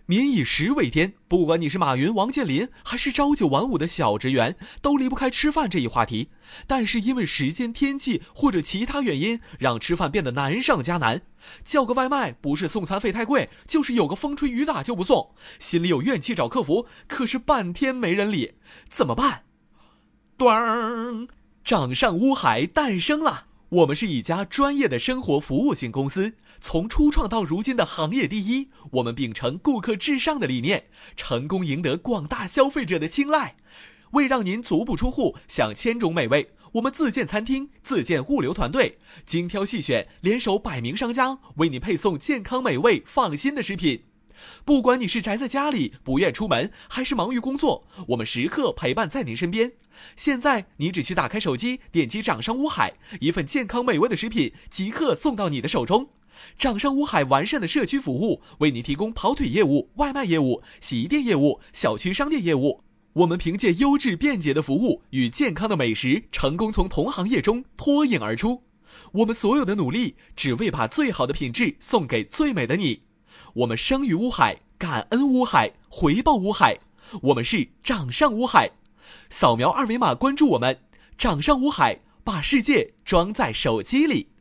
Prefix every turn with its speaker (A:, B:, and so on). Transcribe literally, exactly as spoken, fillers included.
A: 民以食为天，不管你是马云、王健林，还是朝九晚五的小职员，都离不开吃饭这一话题。但是因为时间、天气或者其他原因，让吃饭变得难上加难。叫个外卖，不是送餐费太贵，就是有个风吹雨打就不送。心里有怨气找客服，可是半天没人理，怎么办？端，掌上乌海诞生了。我们是一家专业的生活服务型公司，从初创到如今的行业第一。我们秉承顾客至上的理念，成功赢得广大消费者的青睐。为让您足不出户享千种美味，我们自建餐厅，自建物流团队，精挑细选，联手百名商家，为您配送健康美味放心的食品。不管你是宅在家里不愿出门，还是忙于工作，我们时刻陪伴在您身边。现在你只需打开手机，点击掌上乌海，一份健康美味的食品即刻送到你的手中。掌上乌海完善的社区服务，为您提供跑腿业务、外卖业务、洗衣店业务、小区商店业务。我们凭借优质便捷的服务与健康的美食，成功从同行业中脱颖而出。我们所有的努力，只为把最好的品质送给最美的你。我们生于乌海，感恩乌海，回报乌海。我们是掌上乌海，扫描二维码关注我们，掌上乌海，把世界装在手机里。